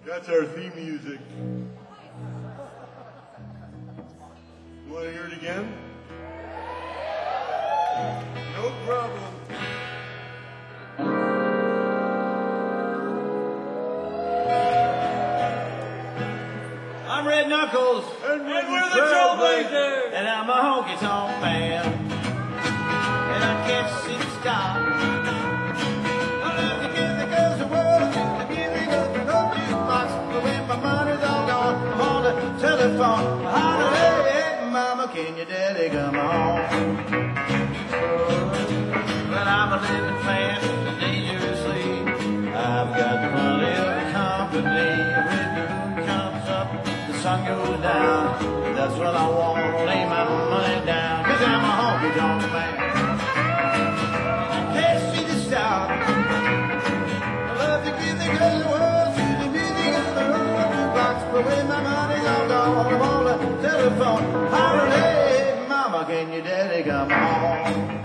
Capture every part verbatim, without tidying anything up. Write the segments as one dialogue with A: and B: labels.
A: That's our theme music. You want to hear it again? No problem.
B: I'm Red Knuckles,
A: and,
B: and we're the Trailblazers, and I'm a honky tonk man, and I can't see the stop. I love to give the girls the world, the music of the no jukebox, but when my money's all gone, I'm on the telephone, holler, hey, hey, mama, can your daddy come home? But I'm a living fan, dangerously, I've got plenty of company. Sun goes down, that's when I want to lay my money down, cause I'm a honky tonk man. I can't see the stop. I love to give the girls the world, to the music of the road box, but when my money's all gone, I'm on the telephone, holler, hey, mama, can your daddy come home?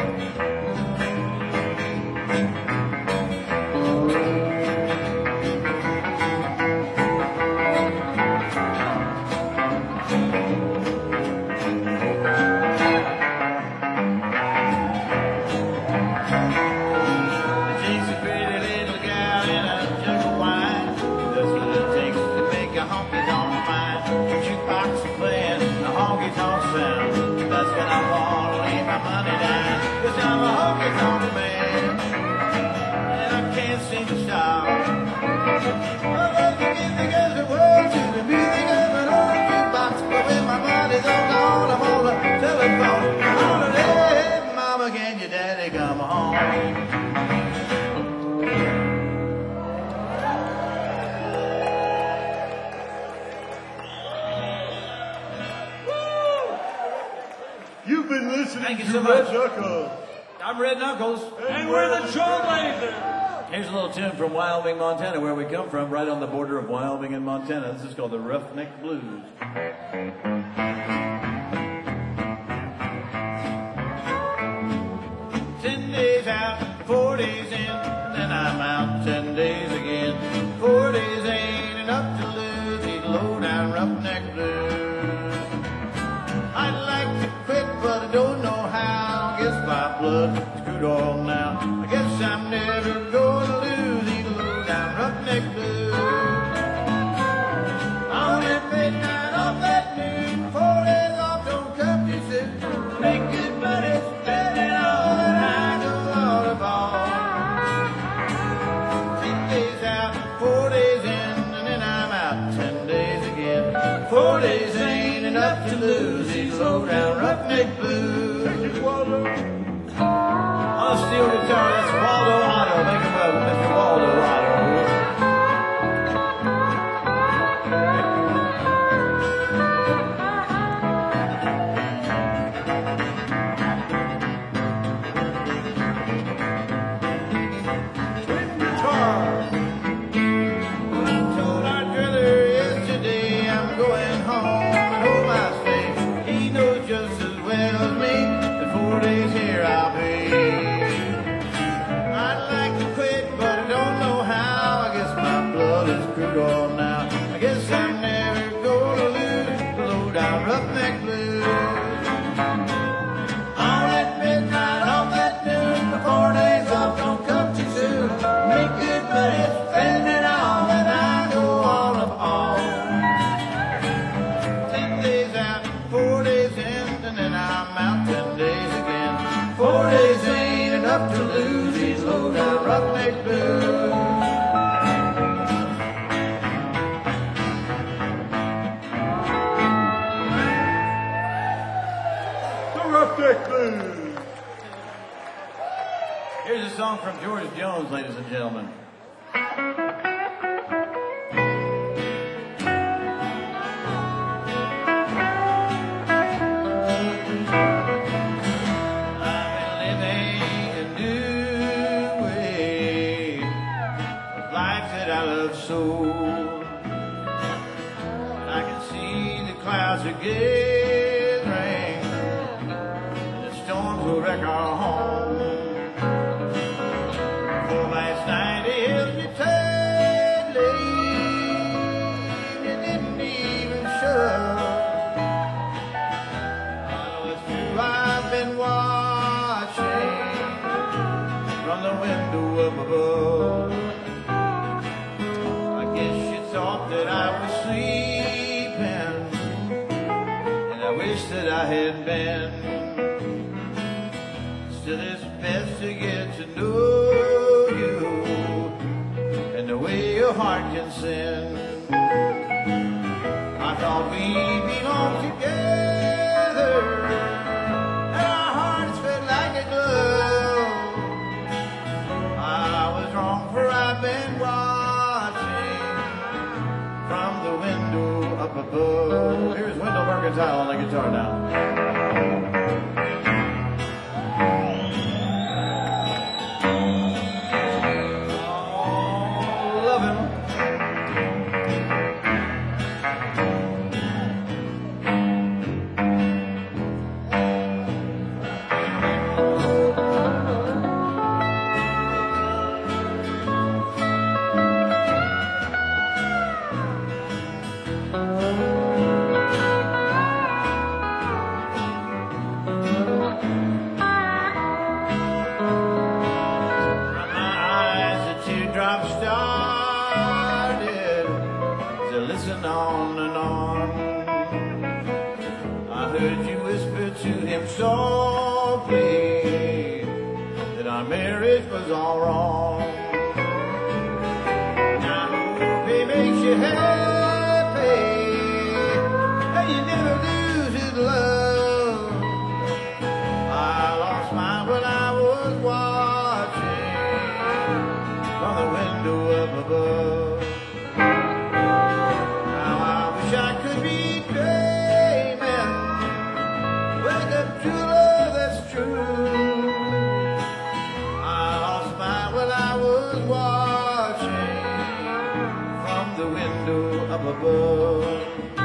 A: Thank you so much.
B: I'm Red Knuckles.
A: And, and we're the Trailblazers.
B: Here's a little tune from Wyoming, Montana, where we come from, right on the border of Wyoming and Montana. This is called the Roughneck Blues. Ten days out, four days in, then I'm out ten days again. Four days ain't enough to lose these low-down Roughneck Blues. I'd like to quit, but I don't know how. Guess my blood is crude oil now. I guess I'm never gonna lose these low-down Roughneck Blues. On that midnight off that noon, four days off don't come too soon. Make good money, spending all that I go all about. Ten days out, four days in, and then I'm out ten days again. Four days ain't enough to lose these low-down Roughneck Blues. On a steel guitar, that's Waldo Otto. Make him up, Mister Waldo Otto. Twin guitar. I told our driller yesterday I'm going home and home I stay. He knows just as well as me that four days here I'll be. I'd like to quit, but I don't know how. I guess my blood is crude oil now. I guess I'm never gonna lose the low-down Roughneck Blues. On that midnight, off that noon, the four days off don't come too soon. Make good money, spending all that I go all of all. Ten days out, four days in, and then I'm out ten days again. Four days ain't enough to lose these low-down Roughneck Blues.
A: The Roughneck Blues.
B: Here's a song from George Jones, ladies and gentlemen. So I can see the clouds are gathering and the storms will wreck our home. For last night it hit me terribly window up above. I guess you thought that I was sleeping, and I wish that I had been. Still, it's best to get to know you and the way your heart can sin. I thought we belonged together, and our hearts fit like a glove. I was wrong, for I've been watching from the window up above. Here's Wendell Mercantile on the guitar now. Softly that our marriage was all wrong. I hope he makes you happy and you never lose his love. I lost mine when I was watching from the window up above. Now I wish I could be dreaming, wake up to love that's true. I lost mine when I was watching from the window up above.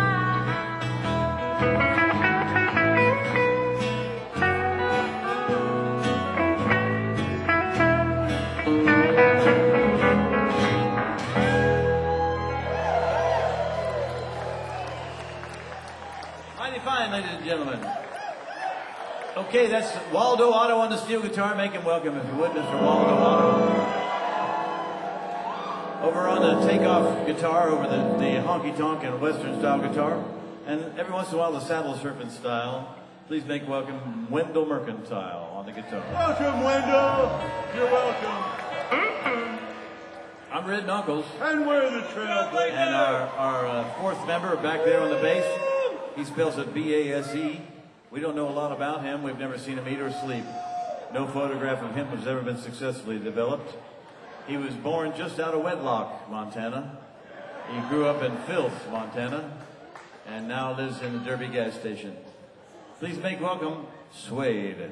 B: Mighty fine, ladies and gentlemen. Okay, that's Waldo Otto on the steel guitar. Make him welcome, if you would, Mister Waldo Otto. Over on the takeoff guitar, over the, the honky-tonk and western style guitar, and every once in a while the saddle surfing style. Please make welcome Wendell Mercantile on the guitar.
A: Welcome, Wendell. You're welcome.
B: I'm Red Knuckles.
A: And we're the Trailblazers.
B: And our, our uh, fourth member back there on the bass, he spells it B A S E. We don't know a lot about him. We've never seen him eat or sleep. No photograph of him has ever been successfully developed. He was born just out of Wedlock, Montana. He grew up in Filth, Montana, and now lives in the Derby gas station. Please make welcome Suede.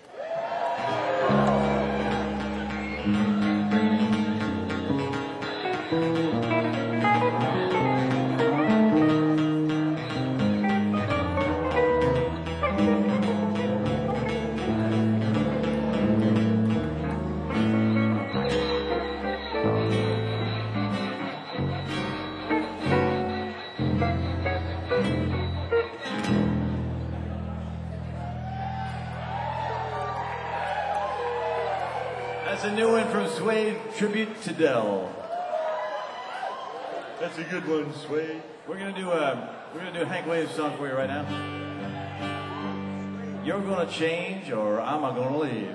B: That's a new one from Suede, tribute to Dell.
A: That's a good one, Suede.
B: We're gonna do a we're gonna do a Hank Williams song for you right now. You're gonna change, or I'm a gonna leave.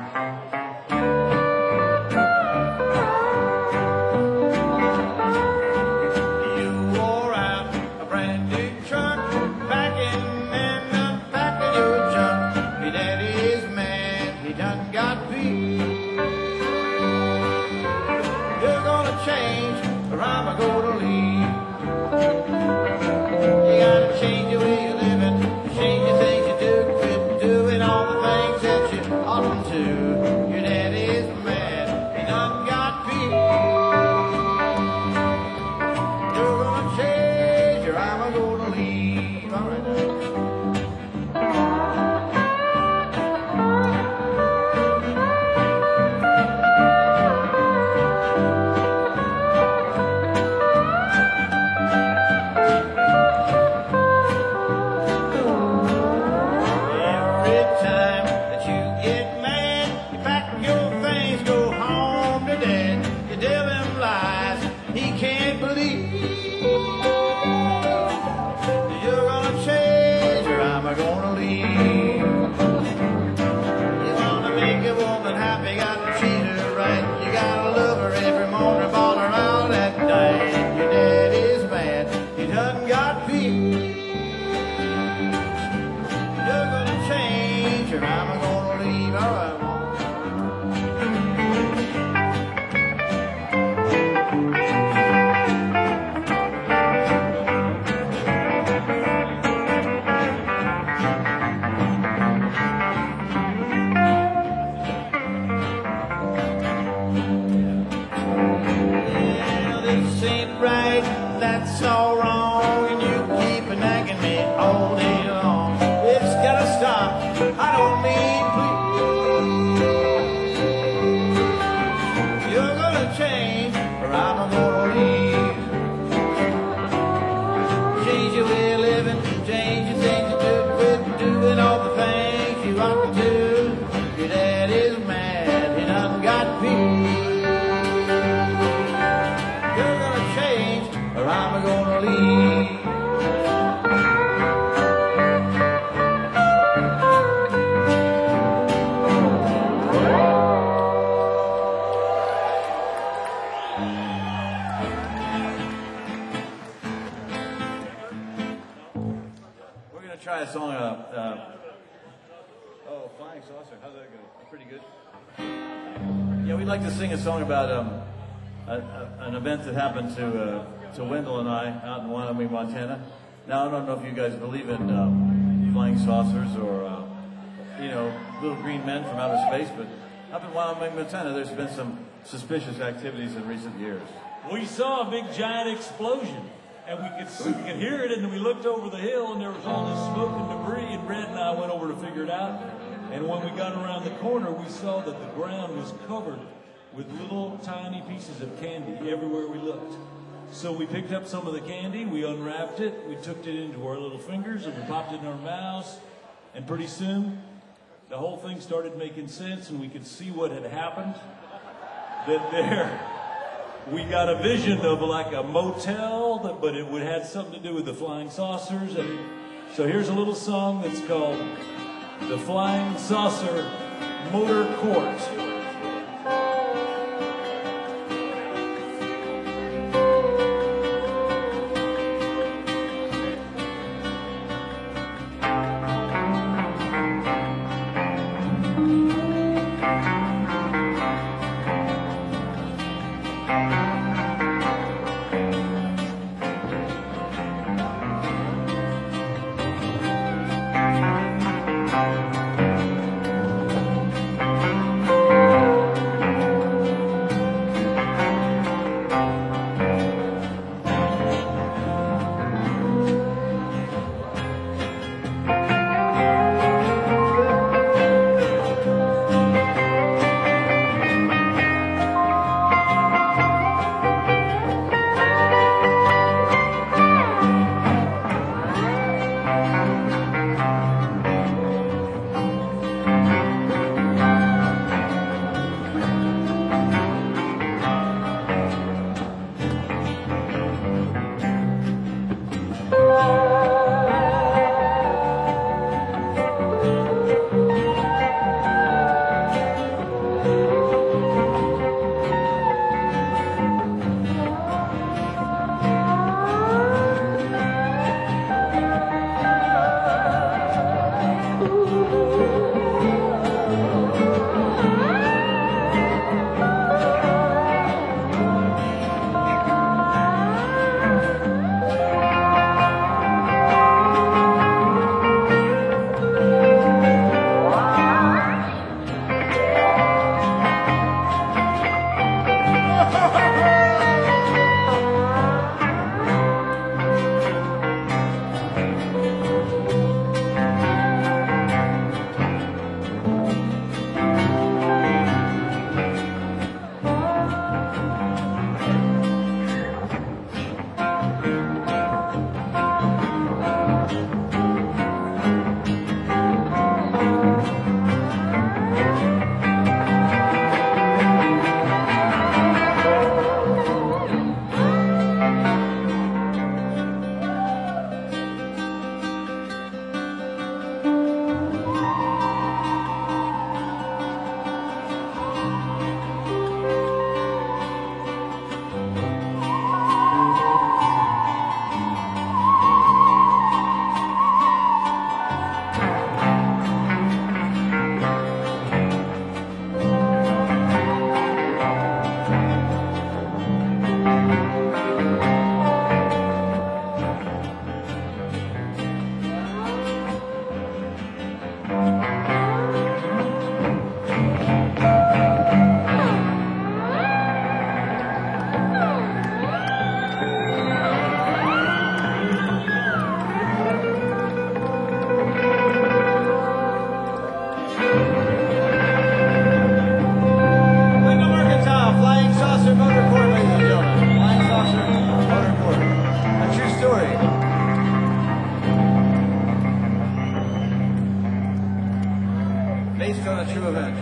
B: You wore out a brand new truck, packing and unpacking your junk. Your daddy's mad, he done got beat. You're gonna change, or I'm a gonna leave. You gotta change the way you're living, change the things you do, quit doing all the things that you oughtn't to. Your daddy's mad, he done got beat. You're gonna change, or I'm a gonna leave. All right now. that's all wrong, and you keep nagging me all day long. It's gotta stop. I don't need please. You're gonna change, or I'm gonna leave. Change your way of living, change your things you do, quit doing all the things you ought to do. Your dad is mad, he done got peace. You're gonna change, or I'm gonna leave. We're gonna try a song. Uh, uh, oh, Flying Saucer. How's that go? Pretty good. Yeah, we'd like to sing a song about um, a, a, an event that happened to uh, to Wendell and I out in Wyoming, Montana. Now, I don't know if you guys believe in um, flying saucers or uh, you know, little green men from outer space, but up in Wyoming, Montana, there's been some suspicious activities in recent years.
C: We saw a big giant explosion, and we could see, we could hear it, and then we looked over the hill, and there was all this smoke and debris, and Red and I went over to figure it out. And when we got around the corner, we saw that the ground was covered with little tiny pieces of candy everywhere we looked. So we picked up some of the candy, we unwrapped it, we took it into our little fingers, and we popped it in our mouths, and pretty soon, the whole thing started making sense, and we could see what had happened. That there, we got a vision of like a motel, that, but it would have something to do with the flying saucers. And so here's a little song that's called The Flying Saucer Motor Court.
B: true event.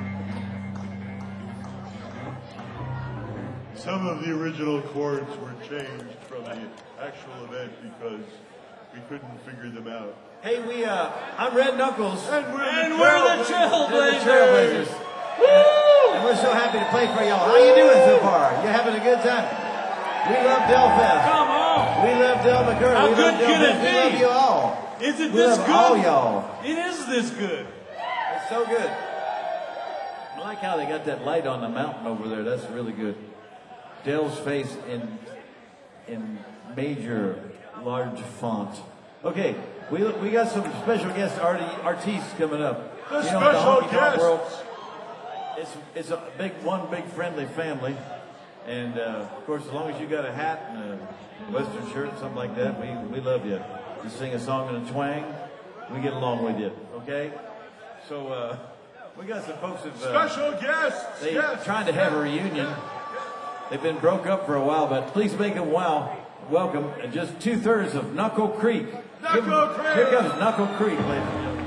A: Some of the original chords were changed from the actual event because we couldn't figure them out.
B: Hey, we, uh, I'm Red Knuckles.
A: And we're
C: And
A: the
C: we're the
A: Trailblazers.
B: We're the
C: Trailblazers.
B: Trailblazers. And we're so happy to play for y'all. How you doing so far? You having a good time? We love Delfest.
C: Come on.
B: We love Del McCurry.
C: How
B: we
C: good
B: love
C: can
B: Delfest.
C: it
B: We love
C: be?
B: you all.
C: Is it
B: We
C: this
B: love
C: good?
B: all y'all.
C: It is this good.
B: It's so good. I like how they got that light on the mountain over there. That's really good. Dell's face in in major large font. Okay, we we got some special guest arti- artists coming up.
A: The
B: You know,
A: special
B: honky tonk
A: guests.
B: world, it's it's a big one big friendly family, and uh, of course, as long as you got a hat and a western shirt, something like that, we we love you. You sing a song in a twang, we get along with you. Okay, so uh, we got some folks that uh,
A: Special guests.
B: they
A: yes.
B: trying to have a reunion. They've been broke up for a while, but please make them wow. Welcome. And just two thirds of Knuckle Creek. Give 'em-
A: Knuckle Creek.
B: Here comes Knuckle Creek, ladies and gentlemen.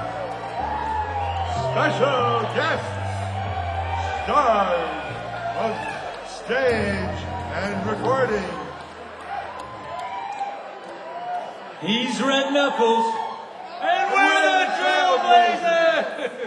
A: Special guests. Stars of stage and recording.
C: He's Red Knuckles. And we're the Trailblazers.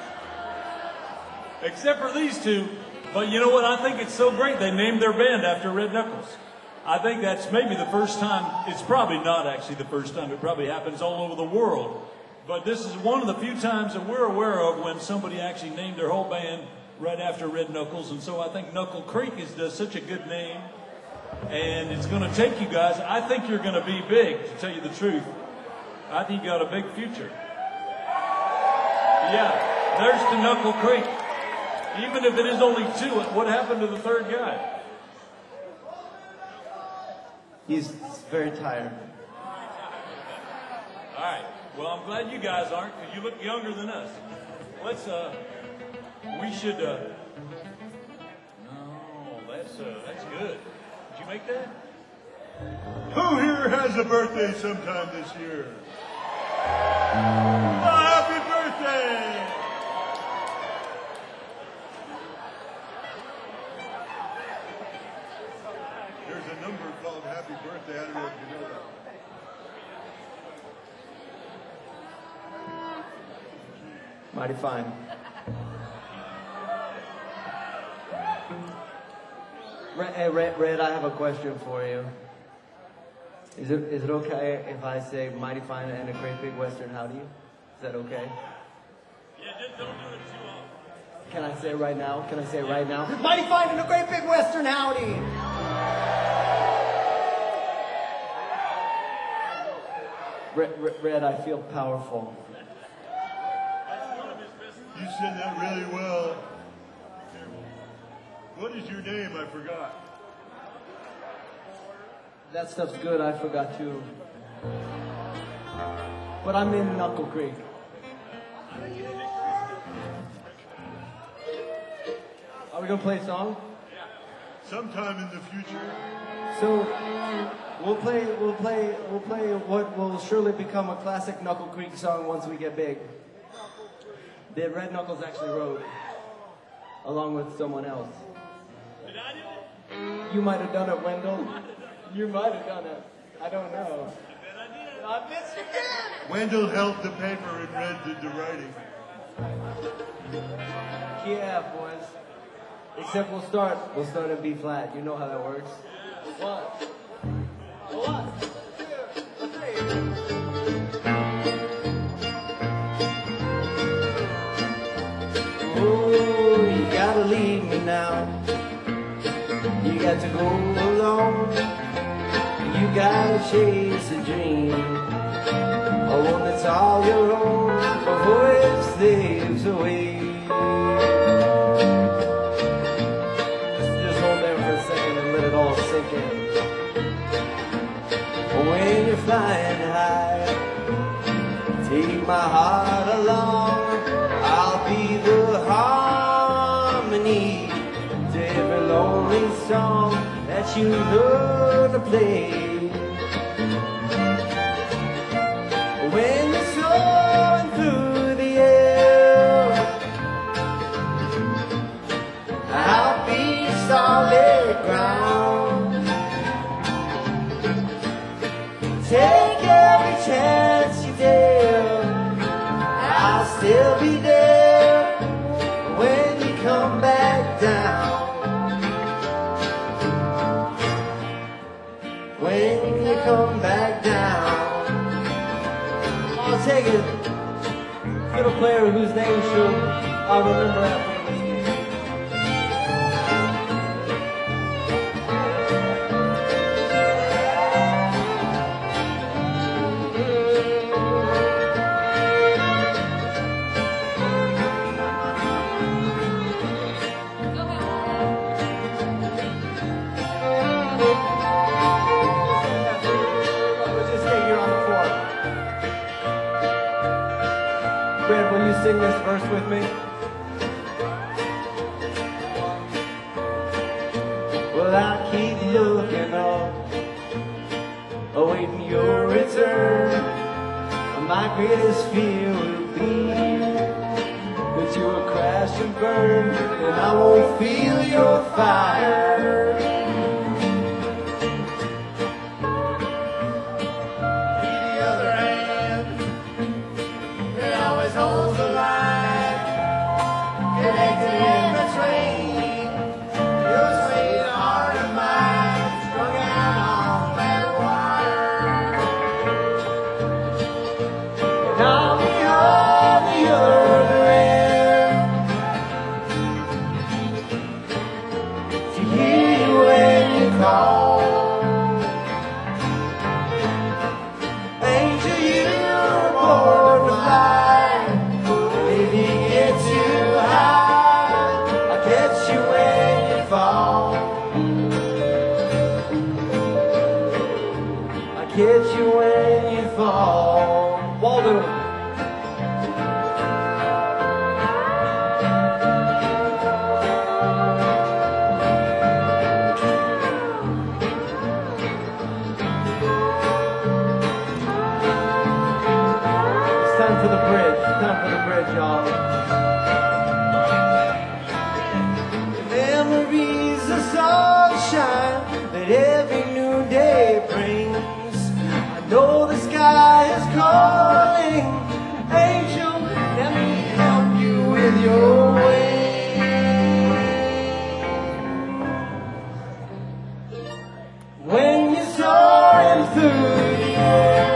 C: Except for these two. But you know what? I think it's so great they named their band after Red Knuckles. I think that's maybe the first time. It's probably not actually the first time. It probably happens all over the world. But this is one of the few times that we're aware of when somebody actually named their whole band right after Red Knuckles. And so I think Knuckle Creek is does such a good name. And it's going to take you guys. I think you're going to be big, to tell you the truth. I think you got a big future. Yeah, there's to Knuckle Creek. Even if it is only two, what happened to the third guy?
D: He's very tired.
C: All right. Well, I'm glad you guys aren't, because you look younger than us. Let's, uh, we should, uh, no, that's, uh, that's good. Did you make that?
A: Who here has a birthday sometime this year? Oh, happy birthday! There's a number called Happy Birthday. I don't know if you know that.
D: Mighty fine. Red, hey, Red, Red, I have a question for you. Is it is it okay if I say mighty fine and a great big western howdy? Is that okay?
C: Yeah, just don't do it too often.
D: Can I say it right now? Can I say it right now? Mighty fine and a great big western howdy! Red, Red, Red, I feel powerful.
A: You said that really well. What is your name? I forgot.
D: That stuff's good, I forgot too. But I'm in Knuckle Creek. Are we gonna play a song?
A: Sometime in the future.
D: So we'll play we'll play we'll play what will surely become a classic Knuckle Creek song once we get big. That Red Knuckles actually wrote along with someone else.
C: Did I do it?
D: You might have done it, Wendell. You might have done it. I don't know. I bet you did.
A: Wendell held the paper and Red did the writing.
D: Yeah, boys. Except we'll start we'll start in B flat. You know how that works. One. One. Two. Three. Oh, you gotta leave me now. You got to go alone. You gotta chase a dream, a one that's all your own before it slips away. Just, just hold there for a second and let it all sink in. When you're flying high, take my heart along. I'll be the harmony to every lonely song that you learn to play. When you're soaring through the air, solid ground. Take every chance you dare, I'll still be there when you come back down. When you come back down. I'll take it. Fiddle player whose name should I'll remember after this game. Brad, will you sing this verse with me? Well, I keep looking up, awaiting your return. My greatest fear will be that you will crash and burn, and I won't feel your fire. Holds the line, connected in the train. Your sweetheart of mine, strung out on that wire. And I'll be on the other end to hear you when you call. Angel, you're born to fly. Catch you when you fall. Waldo. It's time for the bridge. It's time for the bridge, y'all. Memories of sunshine that every new day brings. Know the sky is calling, angel, let me help you with your wings. When you're soaring through the air,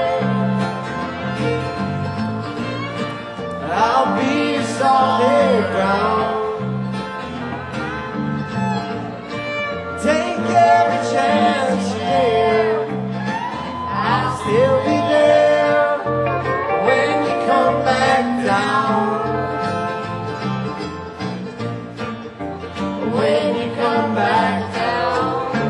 D: I'll be solid ground. Take every chance you dare, still be there when you come back down. When you come back down.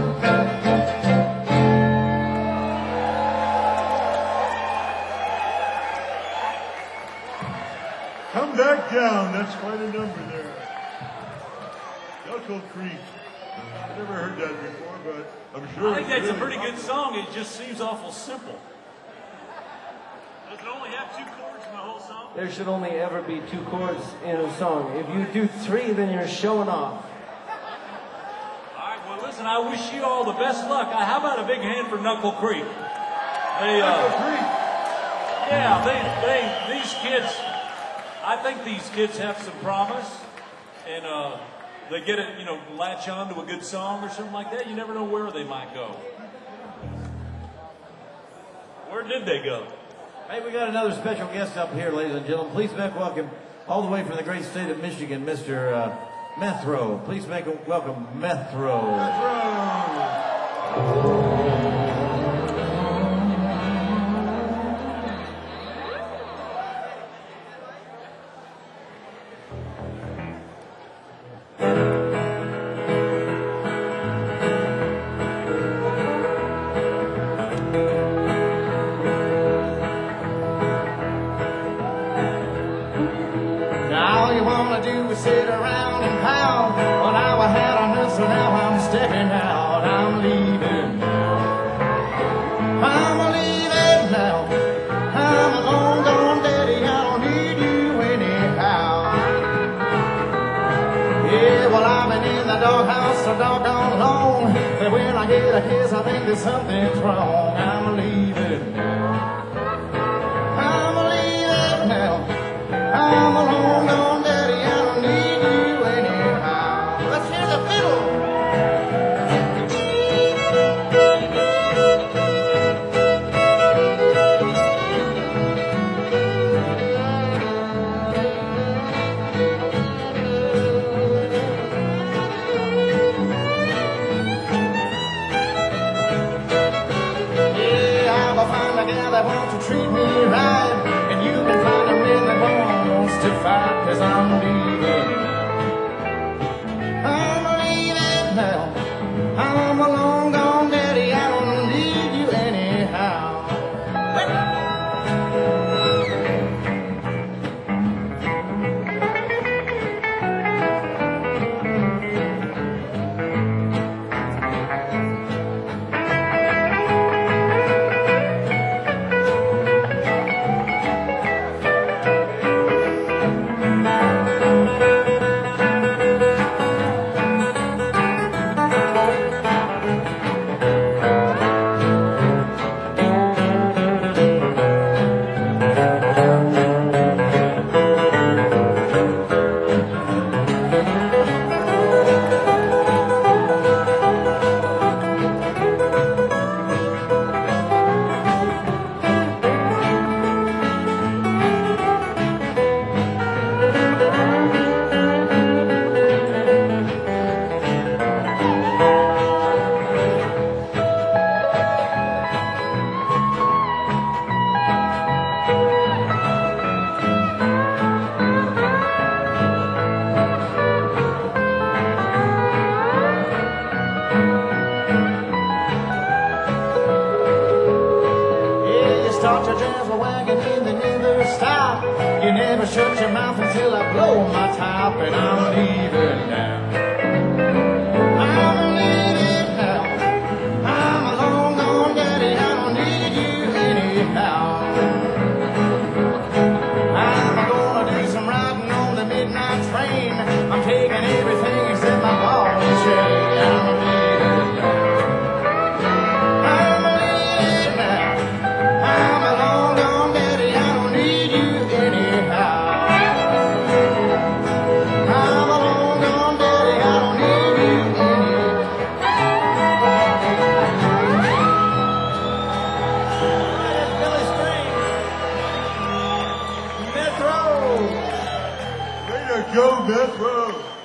A: Come back down. That's quite a number there. Knuckle Creek. I've never heard that before, but I'm sure.
C: I think
A: it's
C: that's a
A: really
C: pretty good song. It just seems awful simple. Does it only have two chords in the whole song?
D: There should only ever be two chords in a song. If you do three, then you're showing off.
C: All right, well, listen, I wish you all the best luck. Uh, how about a big hand for Knuckle Creek? They, uh,
A: Knuckle Creek.
C: Yeah, they, they, these kids, I think these kids have some promise, and uh, they get it, you know, latch on to a good song or something like that. You never know where they might go. Where did they go?
B: Hey, we got another special guest up here, ladies and gentlemen. Please make welcome, all the way from the great state of Michigan, Mister Uh, Methro. Please make welcome, Methro. Methro.
E: Sit around and pound. Well, now I had a hustle, now I'm stepping out. I'm leaving now. I'm leaving now. I'm a long gone daddy. I don't need you anyhow. Yeah, well, I've been in the doghouse so doggone long that when I get a kiss, I think there's something wrong. I'm leaving now. I'm leaving now. I'm a long gone daddy. I don't need you anyhow. Let's hear the fiddle. That wants to treat me right, and you can find a man that wants to fight, 'cause I'm leaving now. I'm leaving now. I'm a long gone daddy. I don't need you anyhow. Start your jazz wagon and they never stop. You never shut your mouth until I blow my top, and I'm leaving now. I'm leaving now. I'm a long gone daddy. I don't need you anyhow. I'm gonna do some riding on the midnight train. I'm taking everything except my ball and chain. I'm leaving now. I'm leaving now. I'm a long gone daddy, I don't need you anyhow. I'm a long gone daddy, I don't need you anyhow. That's Billy String. Metro.
A: Way to go, Metro.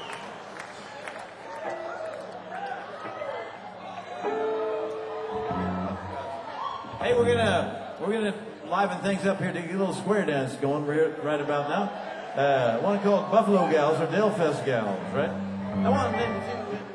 B: Hey, we're gonna we're gonna liven things up here to get a little square dance going right, right about now. Uh, one called Buffalo Gals or Delfest Gals, right? I want them to.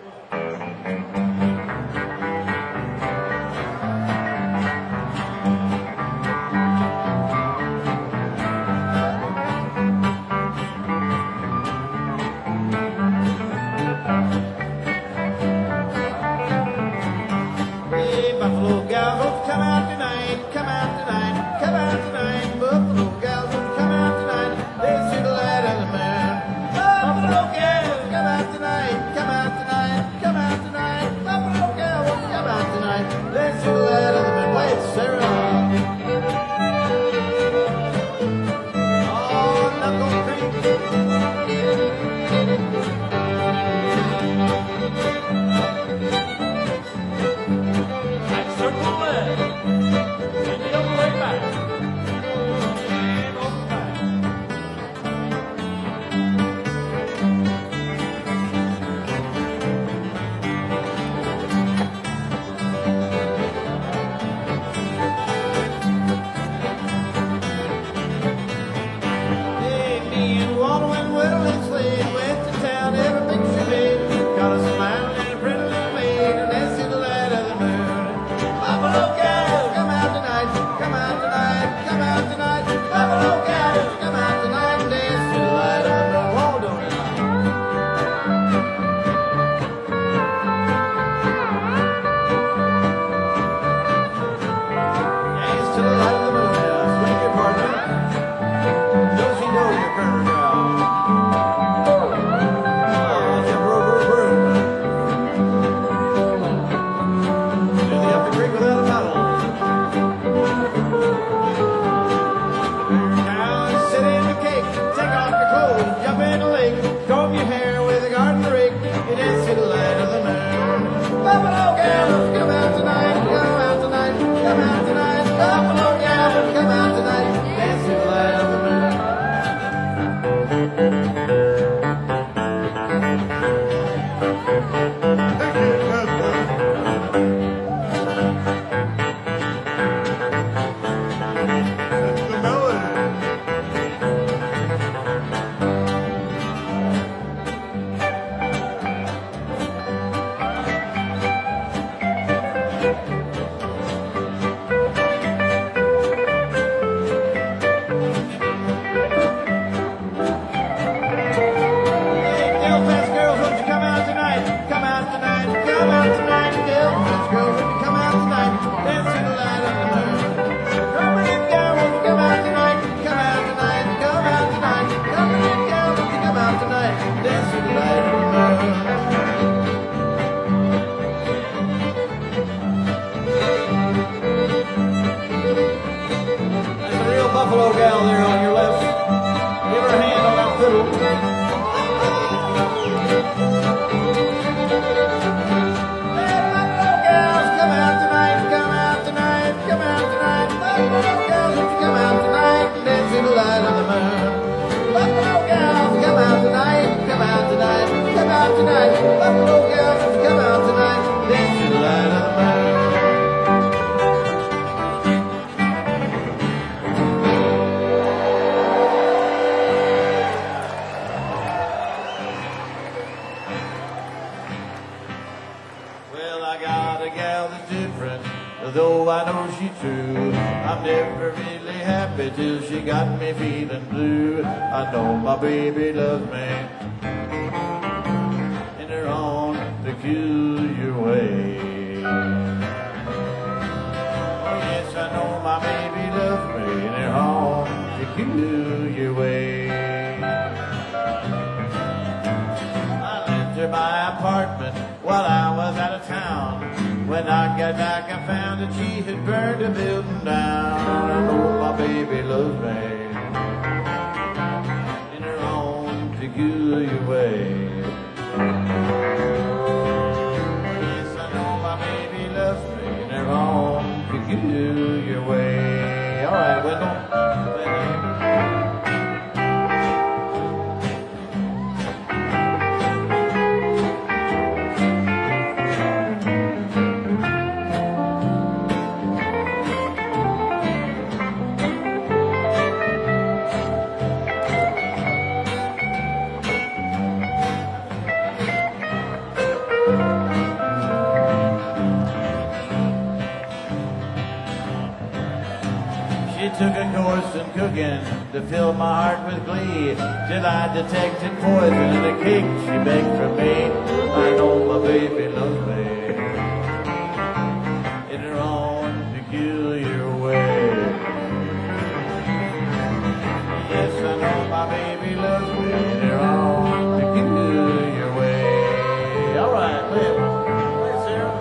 B: Hey, Buffalo Gals, come out tonight, come out tonight, come out tonight. Buffalo Gals, come out tonight. They see the light of the man. Buffalo Gals, come out tonight, come out tonight, come out tonight. Buffalo Gals, come out tonight. They see the light of the man. Wait, Sarah. Oh, Knuckle Creek.
C: Right circle left.
B: Well, I got a gal that's different, though I know she's true. I'm never really happy till she got me feeling blue. I know my baby loves me in her own peculiar way. Oh yes, I know my baby loves me in her own peculiar way. I left her my apartment while I was out of town. When I got back, I found that she had burned the building down. I know my baby loves me in her own peculiar way. Yes, I know my baby loves me in her own peculiar way. All right, Wendell. Took a course in cooking to fill my heart with glee, till I detected poison in the cake she baked for me. I know my baby loves me in her own peculiar way. Yes, I know my baby loves me in her own peculiar way. All right, play it. Play it, Sarah.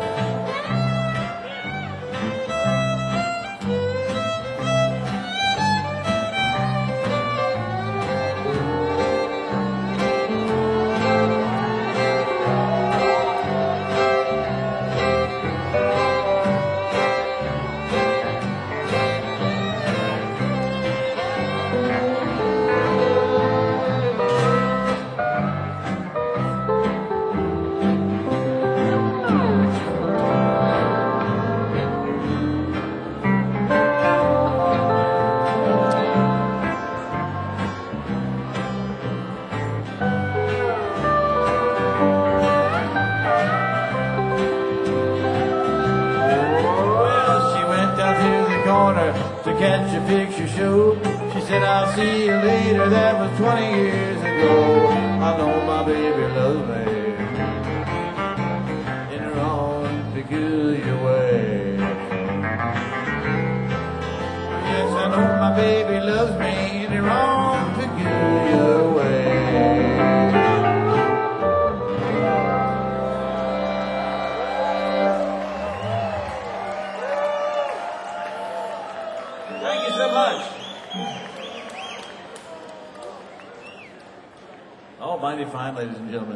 B: To catch a picture show. She said, I'll see you later. That was twenty years ago. I know my baby loves me in her own peculiar way. Yes, I know my baby loves me in her own peculiar way. Thank you so much. Oh, mighty fine, ladies and gentlemen.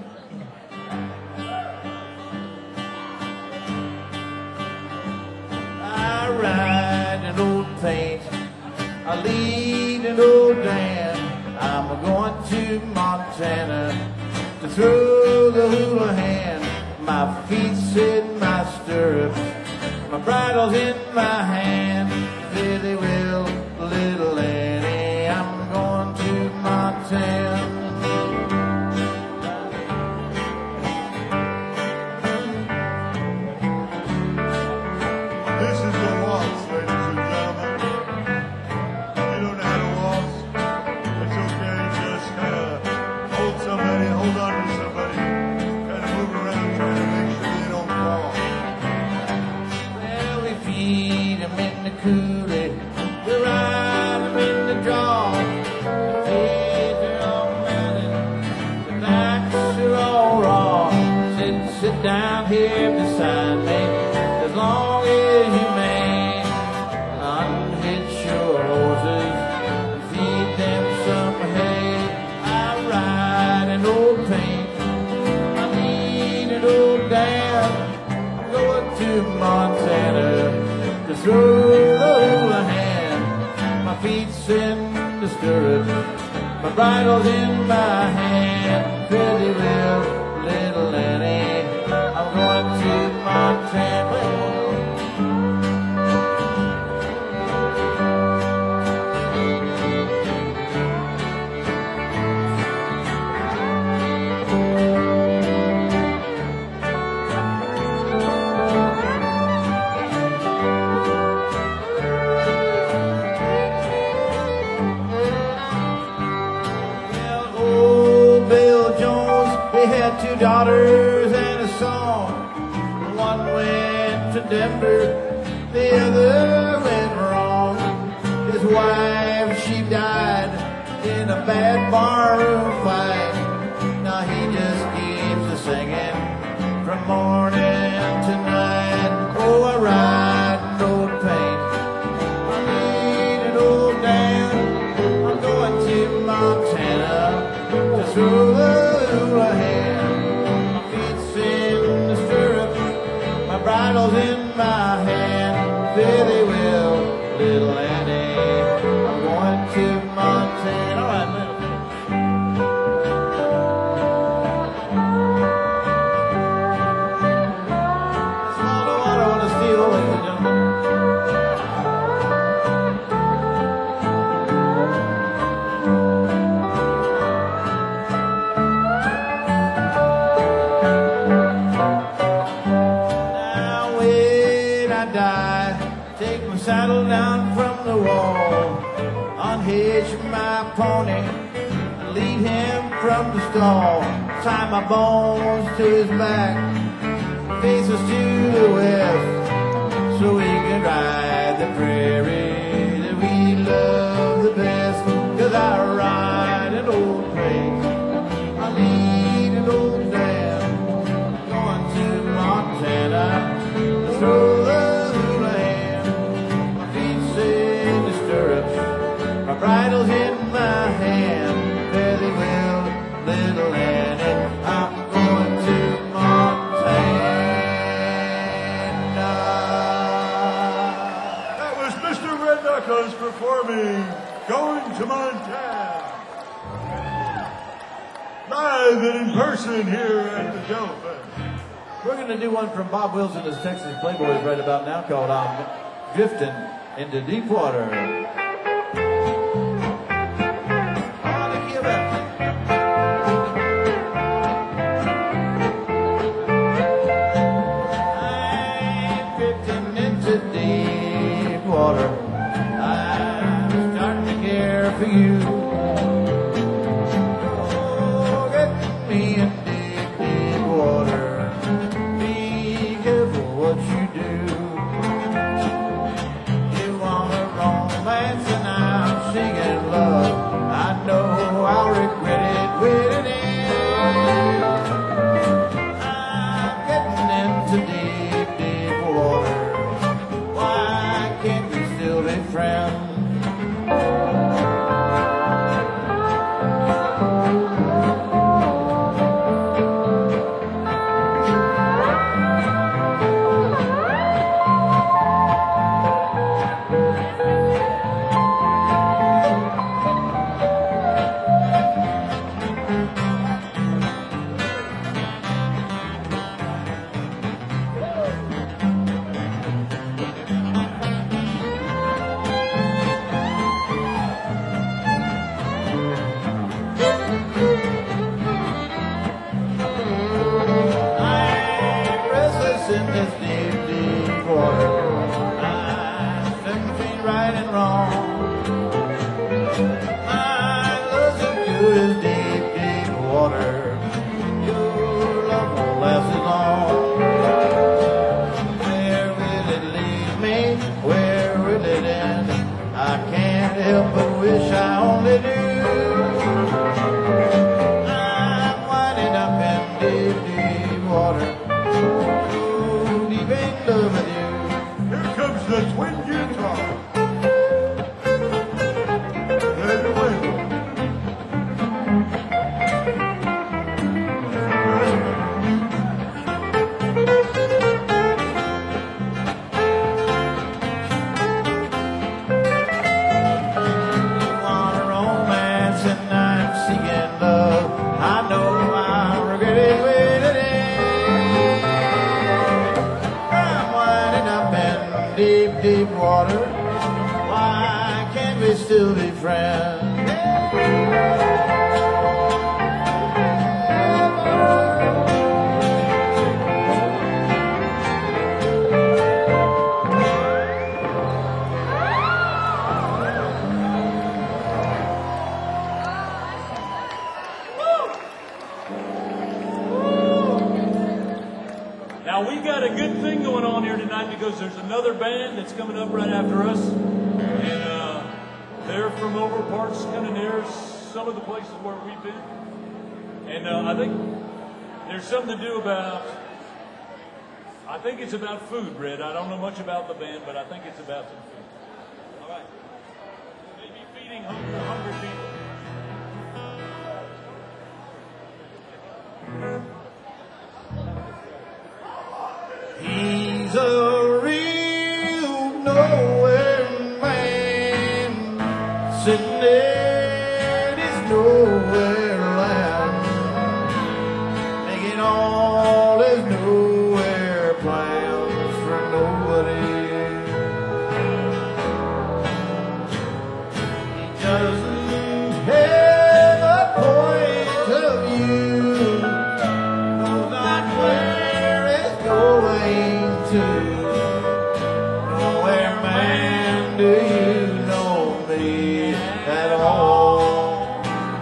B: I ride an old paint, I lead an old Dan. I'm going to Montana to throw the hula hand. My feet's in my stirrups, my bridle's in my hand. Really will, little Annie, I'm going to Montana.
A: This is the waltz, ladies and gentlemen. You don't know how to waltz? It's okay. Just uh, hold somebody, hold on to somebody, kind of move around, trying to make sure they don't fall.
B: Well, we feed them in the coolie, we ride them in the draw. The feet are all melted, the backs are all raw. Sit, sit down here beside me, as long as you may. Unhitch your horses, feed them some hay. I ride an old paint, I need an old Dan. I'm going to Montana to throw the hula hand. My feet's in the stirrup, my bridle's in my hand. Pretty well, little Annie, I'm going to Montana. bridle's in my hand. Fare thee well, little Annie. I'm going to Montana. All right, man. Small the water on the steel, ladies and gentlemen. Now when I die, take my saddle down from the wall, unhitch my pony, and lead him from the stall, tie my bones to his back, face us to the west, so we can ride the prairie that we love the best. Cause I ride an old place, I lead an old dam, going to Montana, throw the hula hand. My feet's in the stirrups, my bridle's in my hand. Fare thee well, little Annie, I'm going to Montana.
A: That was Mister Red Knuckles performing Going to Montana. Live and in person here at the Jellyfish.
B: We're going to do one from Bob Wills and his Texas Playboys right about now called I'm Drifting into Deep Water. On the Cuba. I'm drifting into deep water. I'm starting to care for you. Oh, get me in deep, deep water. Be careful what you do. You want a romance and I'm singing love. I know I'll regret it when it ends. I'm getting into deep, deep water. Why can't we still be friends? I'm restless in this deep, deep water. I'm seven feet right and wrong. My love's so good as deep, deep water. Your love won't last as long. Where will it lead me? Where will it end? I can't help but wish I only knew. I'm winding up in deep, deep water. So deep in love with you.
A: Here comes the twin guitar. Let it win.
B: You want a romance and I'm seeking love. I know I'll regret it when it ends. I'm winding up in deep, deep water. Why can't we still be friends?
C: Now we've got a good thing going on here tonight because there's another band that's coming up right after us, and uh, they're from over parts kind of near some of the places where we've been, and uh, I think there's something to do about. I think it's about food, Red. I don't know much about the band, but I think it's about some food. All right, maybe feeding hungry, hungry people.
B: He's a real nowhere man sitting in his nowhere land, making all his nowhere plans for nobody. He doesn't have a point of view, knows not where it's going to. Nowhere man, do you know me at all?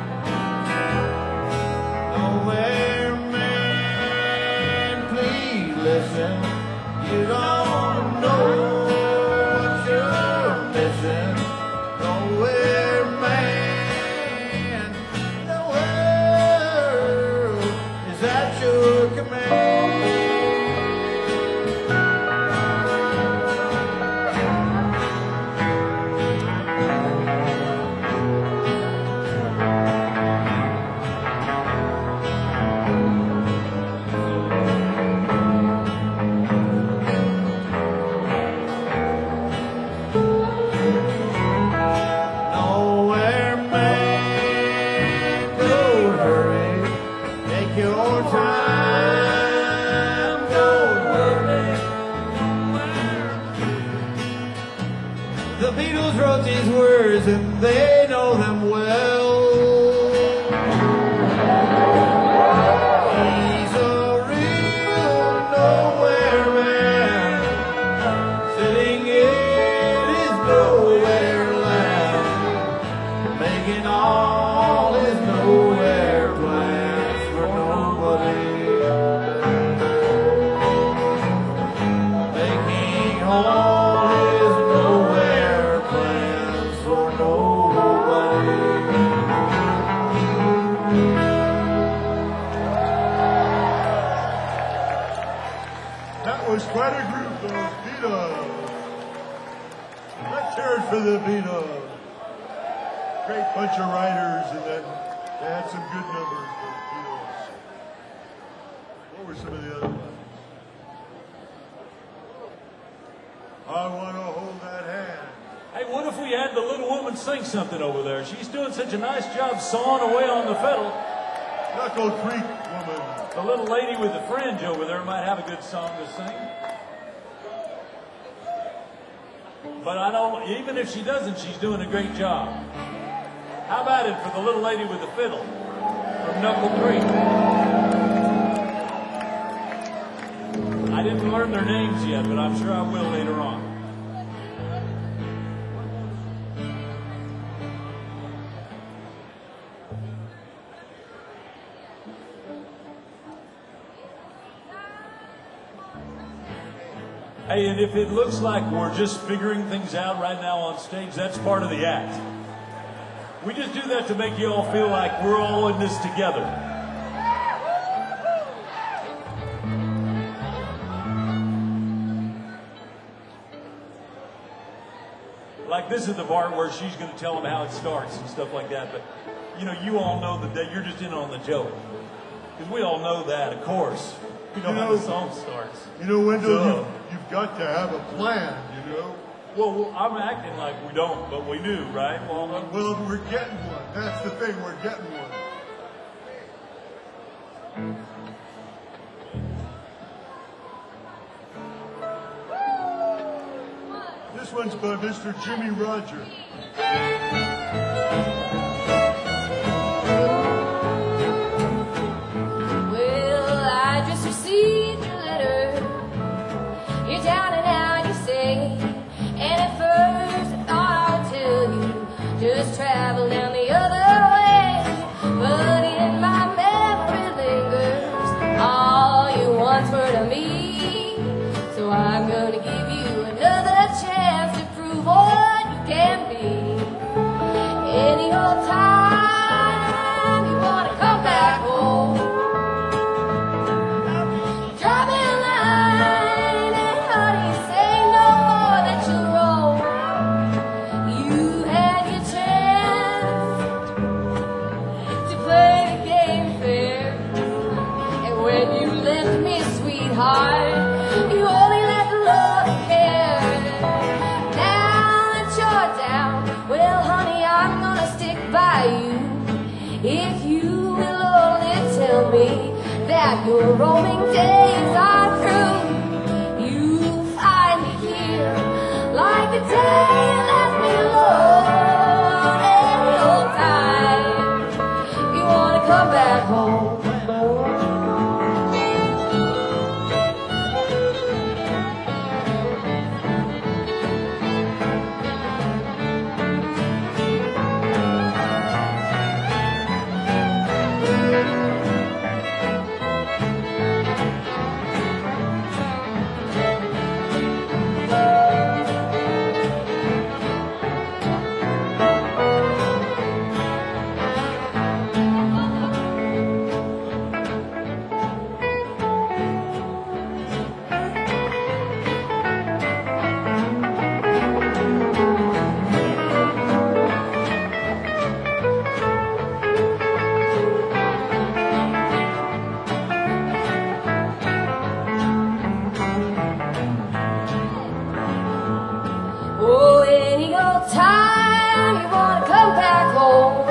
B: Nowhere man, please listen. You don't know what you're missing. Nowhere man, the world is at your command. Nowhere man, don't hurry. Take your time, don't worry. The Beatles wrote these words and they know them well. He's a real nowhere man, sitting in his nowhere land, making all his nowhere plans for nobody. Making all his nowhere plans for nobody.
A: That was quite a group, the Beatles. Let's hear it for the Beatles. Great bunch of writers, and then they had some good numbers for the Beatles. What were some of the other ones? I want to hold that hand.
C: Hey, what if we had the little woman sing something over there? She's doing such a nice job sawing away on the fiddle.
A: Knuckle Creek woman.
C: The little lady with the fringe over there might have a good song to sing. But I don't, even if she doesn't, she's doing a great job. How about it for the little lady with the fiddle from Knuckle Creek? I didn't learn their names yet, but I'm sure I will later on. Hey, and if it looks like we're just figuring things out right now on stage, that's part of the act. We just do that to make you all feel like we're all in this together. Like this is the part where she's going to tell them how it starts and stuff like that. But, you know, you all know that you're just in on the joke. Because we all know that, of course. We know,
A: You
C: how
A: know-
C: the song starts.
A: You know, Wendell,
C: So-
A: you've, you've got to have a plan, you know?
C: Well, well, I'm acting like we don't, but we do, right? Well, I'm-
A: Well, we're getting one. That's the thing, we're getting one. This one's by Mister Jimmy Rogers.
F: Well, I just received your letter. You're down and out, you say. And at first I thought I'd tell you, just travel down the other way. But in my memory lingers all you once were to me. So I'm gonna give you another chance to prove what you can be. Any old time you wanna come back home, drop me a line and honey, say no more that you'll roll. You had your chance to play the game fair, and when you left me, sweetheart, you only left your roaming days are through, you find me here like the day you left me alone. Any old time you wanna come back home. Oh, any old time you wanna come back home,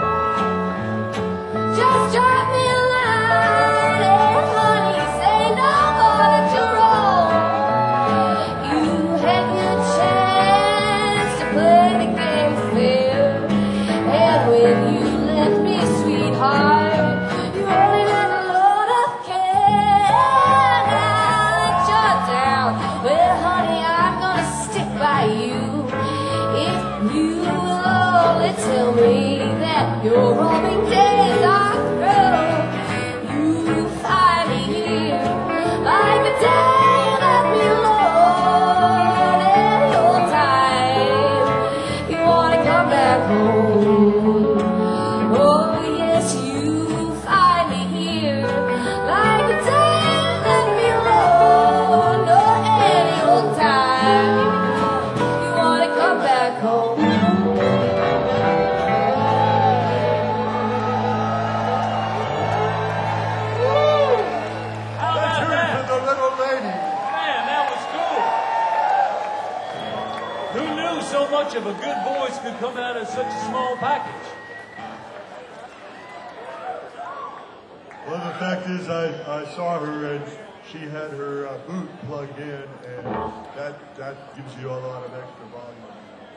F: just drop me a line, and honey, say no more that you're wrong. You had your chance to play the game fair, and when you left me, sweetheart, you only had a load of care. Now that you're down, well, honey, I'm gonna stick by you. If you will only tell me that your roaming days are through, you find me here like the day you left me alone. Any old time you wanna come back home. Oh yes, you find me here like the day you left me alone. No, any old time you wanna come back home.
C: How
A: Let's
C: about
A: hear it
C: that?
A: for the little lady.
C: Man, that was cool. Who knew so much of a good voice could come out of such a small package?
A: Well, the fact is, I, I saw her and she had her uh, boot plugged in, and that that gives you a lot of extra volume.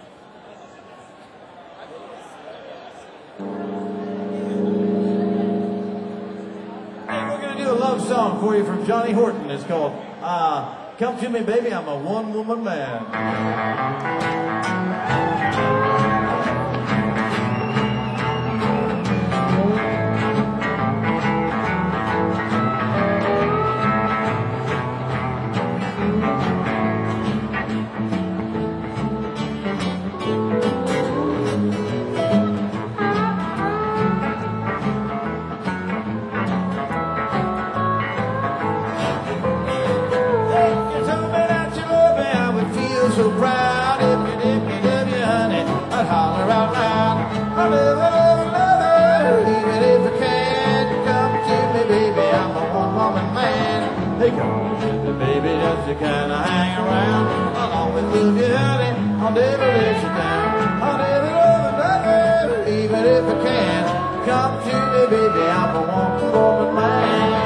B: Hey, we're gonna do a love song for you from Johnny Horton. It's called uh, "Come to Me, Baby, I'm a One-Woman Man." You told me that you love me, I would feel so proud. If you did me, did you, honey, I'd holler out loud. I love, I love, I love her, even if I can't. Come to me, baby, I'm a one-woman man. Hey, come to me, baby, just to kind of hang around. I'll always love you, honey, I'll never let you down. I'll never love another, even if I can. Come to me, baby, I'm a one-woman man.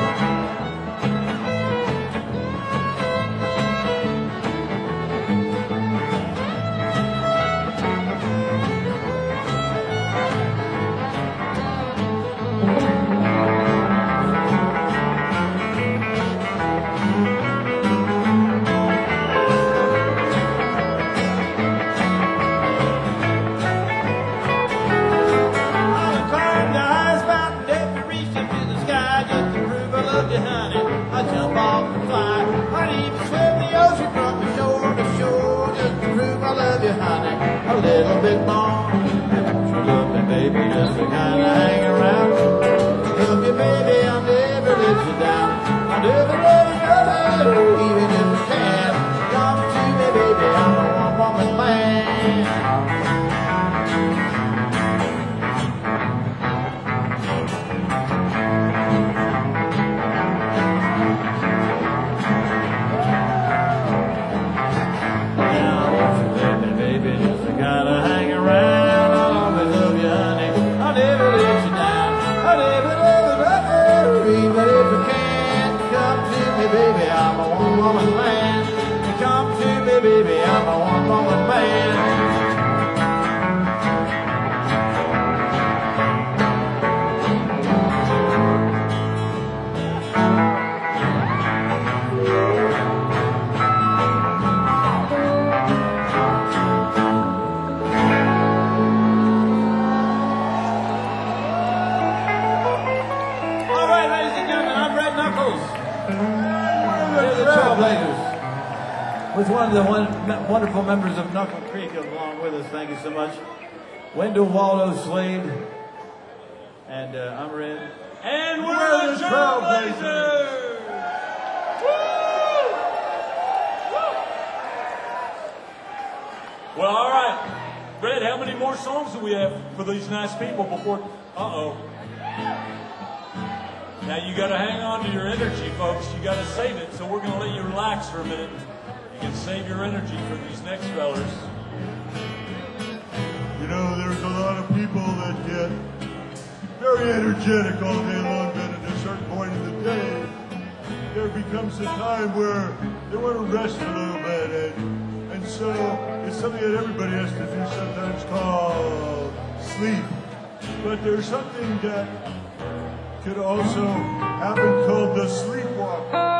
B: A little bit more. Don't you love me, baby, just to kind of hang around. Love you, baby, I'll never let you down. I'll never love another, even if I can. Come to me, baby, I'm a one-woman man. Gotta hang around, I'll always love you, honey. I'll never let you down.
E: woman land. You come to me, baby, I'm a one woman man. All right, ladies and gentlemen, I'm Red Knuckles. We're the Trailblazers. With one of the one, wonderful members of Knuckle Creek along with us. Thank you so much. Wendell Waldo Slade. And uh, I'm Red.
C: And we're,
A: We're
C: the
A: the
C: Trailblazers! Well, all right. Red, how many more songs do we have for these nice people before... Uh-oh. Now, you got to hang on to your energy, folks. You got to save it, so we're going to let you relax for a minute. You can save your energy for these next fellers.
A: You know, there's a lot of people that get very energetic all day long, but at a certain point in the day, there becomes a time where they want to rest a little bit. And, and so it's something that everybody has to do, sometimes called sleep. But there's something that could also happen called the sleepwalk.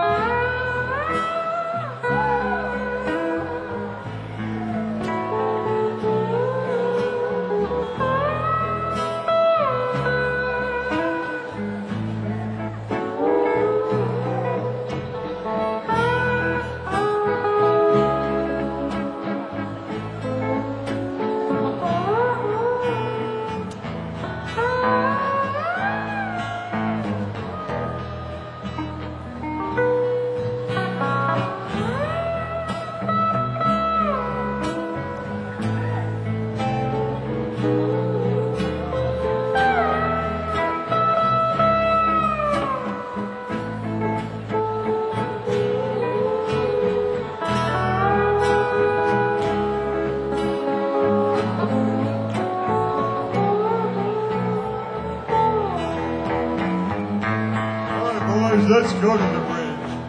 A: Let's go to the bridge.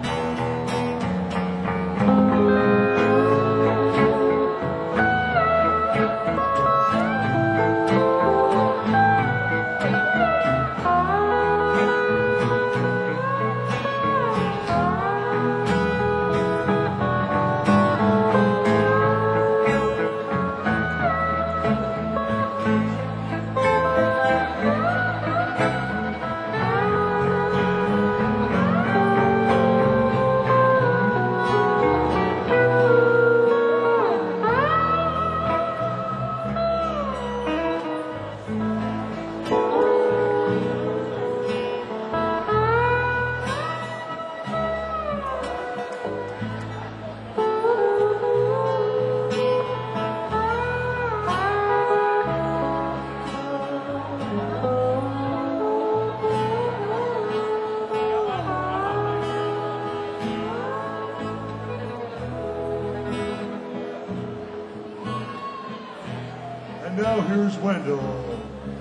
A: And now here's Wendell.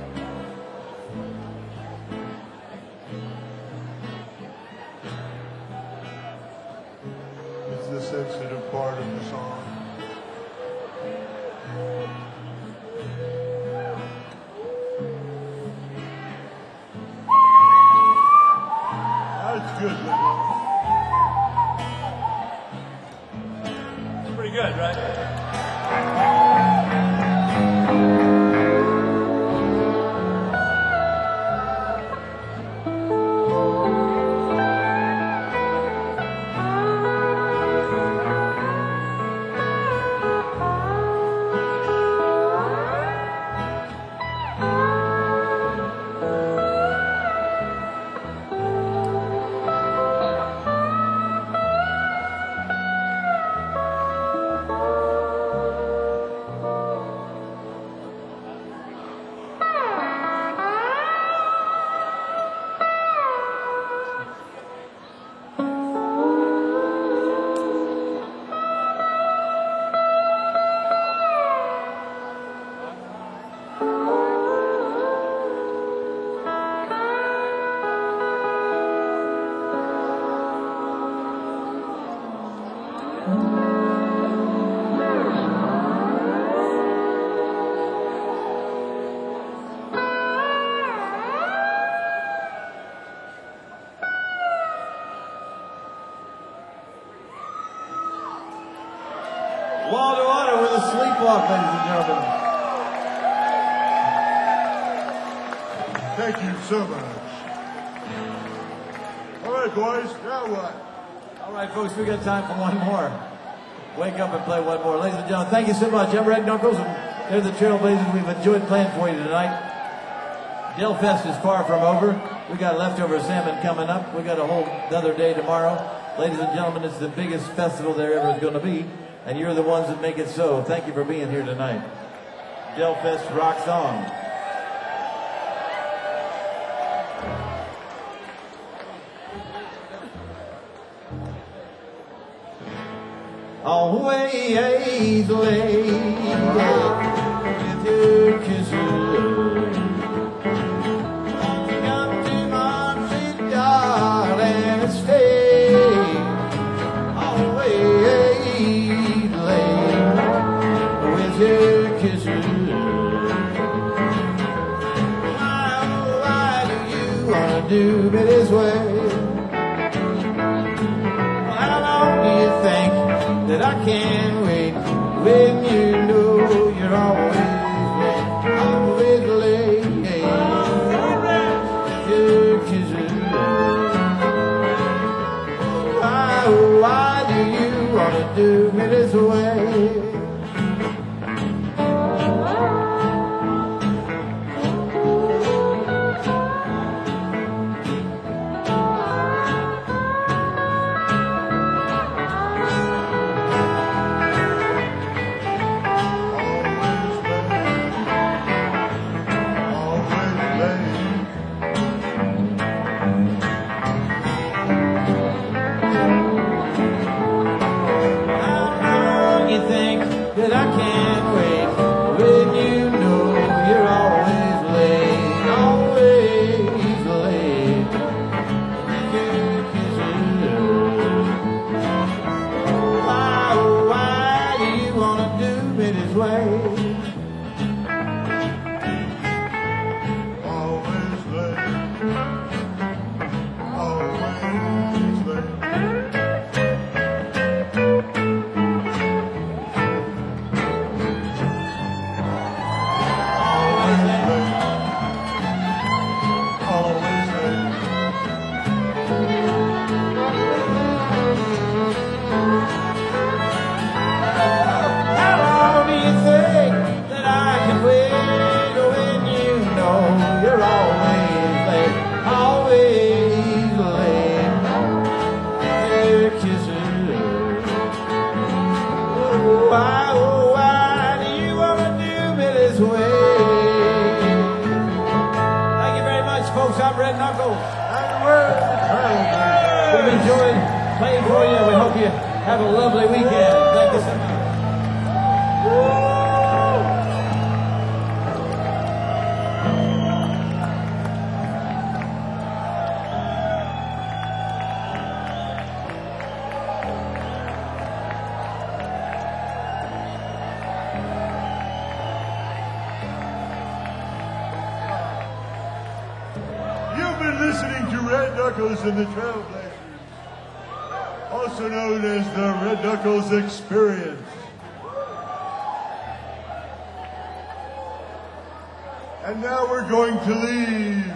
A: It's the sensitive part of the song. That's good, Wendell.
C: It's pretty good, right?
E: Wall to Water with a sleepwalk, ladies and gentlemen.
A: Thank you so much. All right, boys, now what?
E: All right, folks, we got time for one more. Wake up and play one more. Ladies and gentlemen, thank you so much. I'm Red Knuckles, and they're the Trailblazers. We've enjoyed playing for you tonight. Dell Fest is far from over. We got leftover salmon coming up. We got a whole other day tomorrow. Ladies and gentlemen, it's the biggest festival there ever is going to be, and you're the ones that make it so. Thank you for being here tonight. Dell Fest rocks on. Always late with your kisses. Come to my sweet darling, stay. Always late with your kisses. Why, why do you wanna do me this way? How long do you think that I can't wait when you know you're always late, always late. Your kisses. Why, why do you wanna do me this way? That I can't wait when you know you're always late, always late. Your kisses. Why, why do you wanna do me this way?
A: Always late. Always late.
E: I'm Red Knuckles. And we're the Trailblazers. We've enjoyed playing for you. We hope you have a lovely weekend. Thank you so much.
A: Listening to Red Knuckles and the Trailblazers, also known as the Red Knuckles Experience. And now we're going to leave.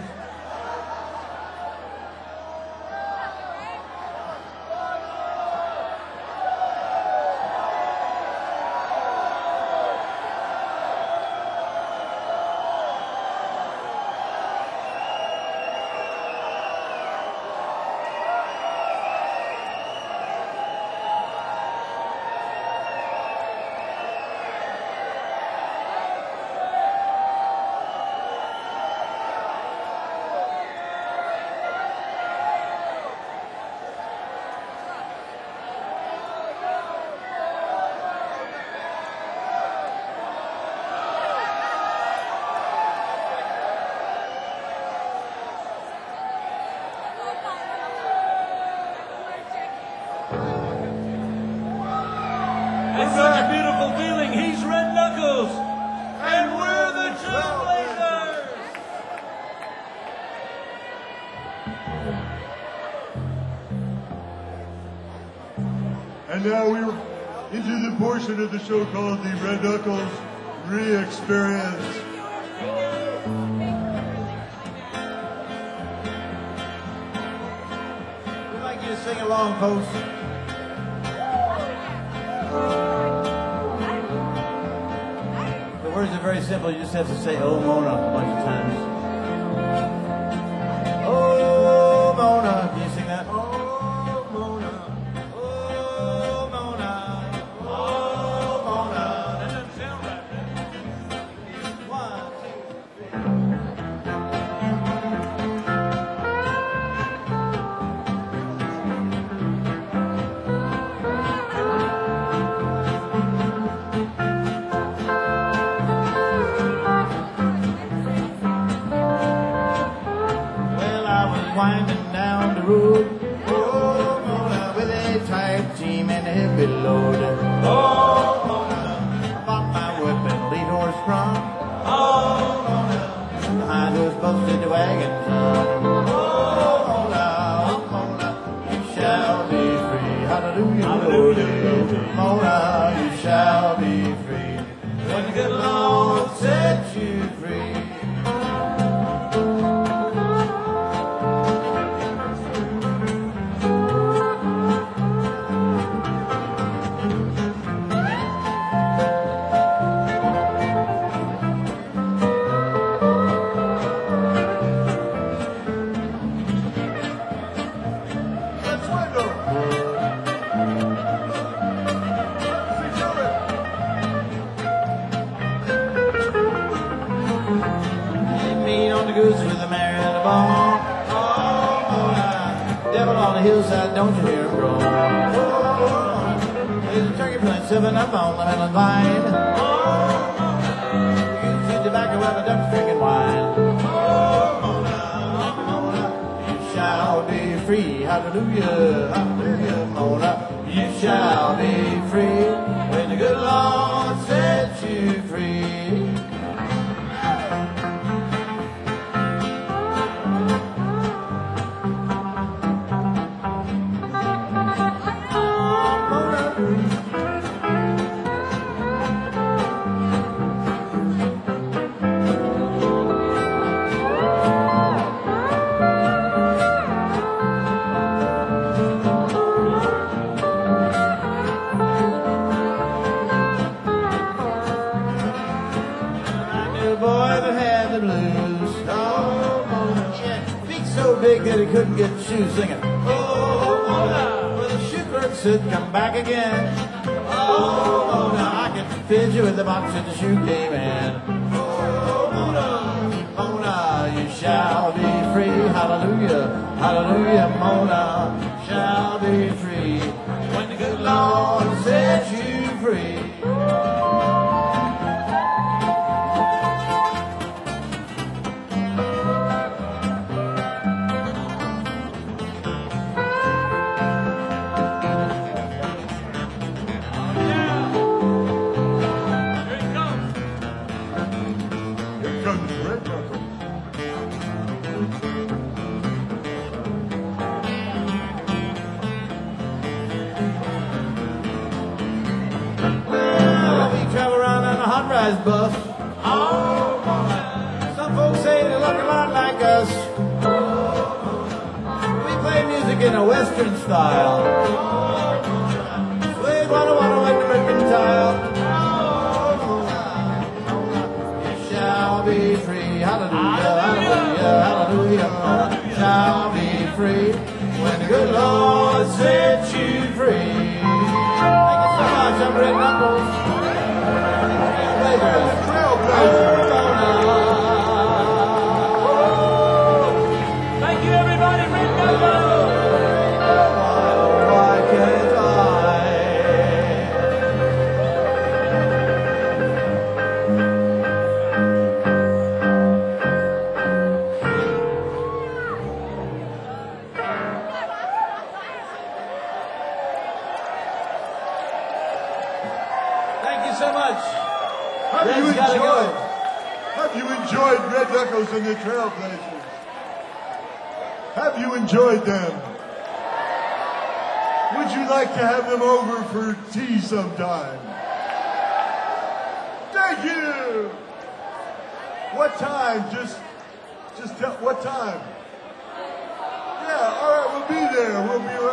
C: It's such a beautiful feeling. He's Red Knuckles. And we're the Trailblazers.
A: And now we're into the portion of the show called the Red Knuckles Re-Experience.
B: We'd like you to sing along, folks. The words are very simple. You just have to say "Oh Mona" a bunch of times. Oh Mona, can you sing that? Oh Mona, oh Mona, oh Mona.
C: That doesn't sound right.
B: One, two, three. Well, I was winding down the road, oh Mona, with a tight team and a heavy load. Oh Mona, I bought my whip and lead horse sprung. Oh Mona, behind those busted wagons. Oh Mona, oh Mona, you shall be free. Hallelujah, Hallelujah. Mona, you shall be free. When the good Lord set you free.
A: Let's window.
B: They meet on the goose with a mare and a bone. Oh, Mona, devil on the hillside, don't you hear him groan? Oh, there's a turkey playing seven up on the melon vine. Oh, Mona, you can see tobacco while the duck's drinking wine. Oh, Mona, oh, Mona, you shall be free. Hallelujah, hallelujah, Mona, you shall be free. When the good Lord sets you free. I knew a boy that had the blues. Oh, Mona, yeah, feet so big that he couldn't get shoes, singing. Oh, Mona, well, the shoe clerk said, come back again. Oh, Mona, I can fit you with the box that the shoe came in. Oh, Mona, Mona, you shall be free. Hallelujah, hallelujah, Mona, shall be free. When the good Lord sets you free.
C: Here it comes.
A: Here comes Red Knuckles.
B: Well, we travel around on a hot rise bus. Oh, Mona. Some folks say they look a lot like us. We play music in a western style. Sway walla walla like the mercantile. You shall be free. Hallelujah, hallelujah, hallelujah. Mona shall be free. When the good Lord sets you free. Thank you so much. I'm Red Knuckles. Trailblazers.
A: Trailblazers.
C: Thank you, everybody. Red Knuckles.
B: Why can't
E: you so much.
A: Have you
E: Red's gotta
A: enjoyed?
E: go.
A: Have you enjoyed Red Echoes and the Trailblazers? Have you enjoyed them? Would you like to have them over for tea sometime? Thank you. What time? Just, just tell what time. Yeah. All right. We'll be there. We'll be